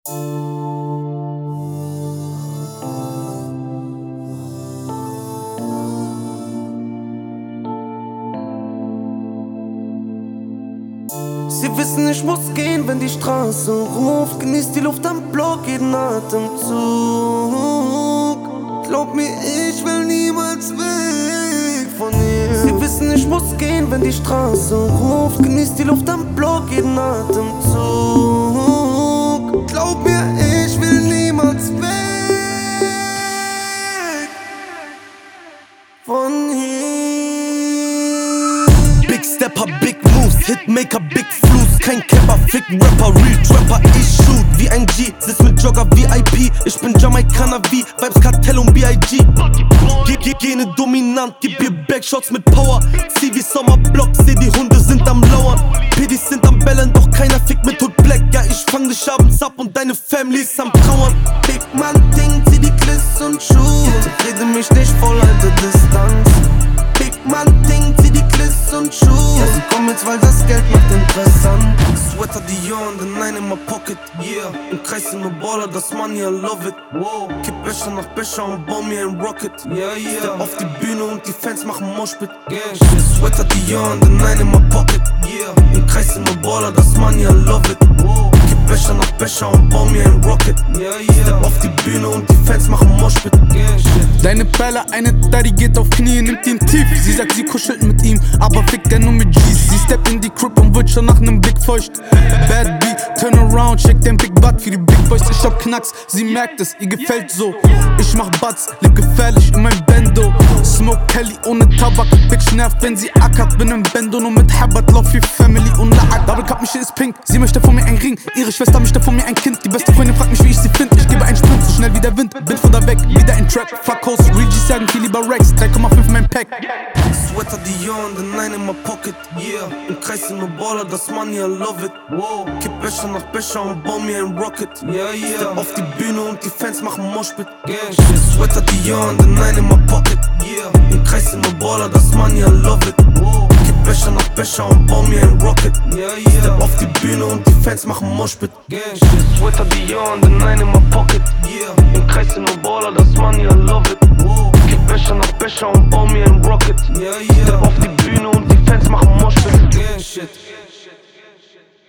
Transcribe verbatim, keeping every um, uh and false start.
Sie wissen, ich muss gehen, wenn die Straße ruft. Genieß die Luft am Block, jeden Atemzug. Glaub mir, ich will niemals weg von hier. Sie wissen, ich muss gehen, wenn die Straße ruft. Genieß die Luft am Block, jeden Atemzug. Glaub mir, ich will niemals weg von hier. Big Stepper, Big Moves, Hitmaker, Big Flues. Kein Capper, Fick Rapper, Real Trapper, ich shoot wie ein G. Sitz mit Jogger V I P, ich bin Jamaikaner wie Vibes, Kartell und B I G. Ge ge Gene dominant, gib ihr Backshots mit Power. Zieh wie Sommerblock, seh die Hunde sind am Lauern. Pedis sind am Bellen, doch keiner fickt mit Hood Black. Ja, ich fang dich abends ab und deine Family ist am Trauern. Big Man Ding, zieh die Kliss und Schuhe. Rede mich nicht voll, halte Distanz. Big Man Ding, zieh die Kliss und Schuhe. Ja, sie kommen jetzt, weil das Geld macht interessant. Sweater Dior und den Nine in my pocket, yeah. Im Kreis sind nur Baller, das Money, I love it. Wow. Kipp Becher nach Becher und bau mir ein Rocket, yeah, yeah. Step auf die Bühne und die Fans machen Moshpit, yeah. Sweater Dior und den Nine in my pocket, yeah. Im Kreis sind nur Baller, das Money, I love it. Wow. Kipp Becher nach Becher und bau mir ein Rocket, yeah, yeah. Step auf die Bühne und die Fans machen Moshpit, yeah. Deine Perle, eine Daddy geht auf Knie, nimmt ihn tief. Sie sagt, sie kuschelt mit ihm, aber fickt er nur mit G's. Sie steppt in die Crib und wird schon nach nem Blick feucht. Bad B, turn around, check den Big Butt für die Big Boys. Ich hab Knacks, sie merkt es, ihr gefällt so. Ich mach Butts, leb gefährlich in mein Bendo. Smoke Kelly ohne Tabak, Bitch nervt, wenn sie ackert. Bin im Bendo nur mit Habbat, lauf wie Family und Lack. Double Cup, mich ist pink, sie möchte von mir ein Ring. Ihre Schwester möchte von mir ein Kind. Die beste Freundin fragt mich, wie ich sie find. Ich gebe einen Sprint, so schnell wie der Wind. Bin von da weg, wieder in Trap. Fuck Host, Real G's sagen viel lieber Rex. drei Komma fünf mein Pack. Sweater Dior und den Nine in my pocket, yeah. Im Kreis sind nur Baller, das Money, I love it. Wow. Kipp Becher nach Becher und bau mir ein Rocket, yeah, yeah. Step auf die Bühne und die Fans machen Moshpit, yeah. Sweater Dior und den Nine in my pocket, yeah. Im Kreis sind nur Baller, das Money, I love it. Wow. Kipp Becher nach Becher und bau mir ein Rocket, yeah, yeah. Step auf die Bühne und die Fans machen Moshpit, yeah. Sweater Dior und den Nine in my pocket, yeah. Im Kreis sind nur Baller, das Money, I love it. Wow. Kipp Becher nach Becher und bau mir ein Rocket, yeah, yeah. Step auf die Bühne und die Fans machen Moshpit, yeah, shit.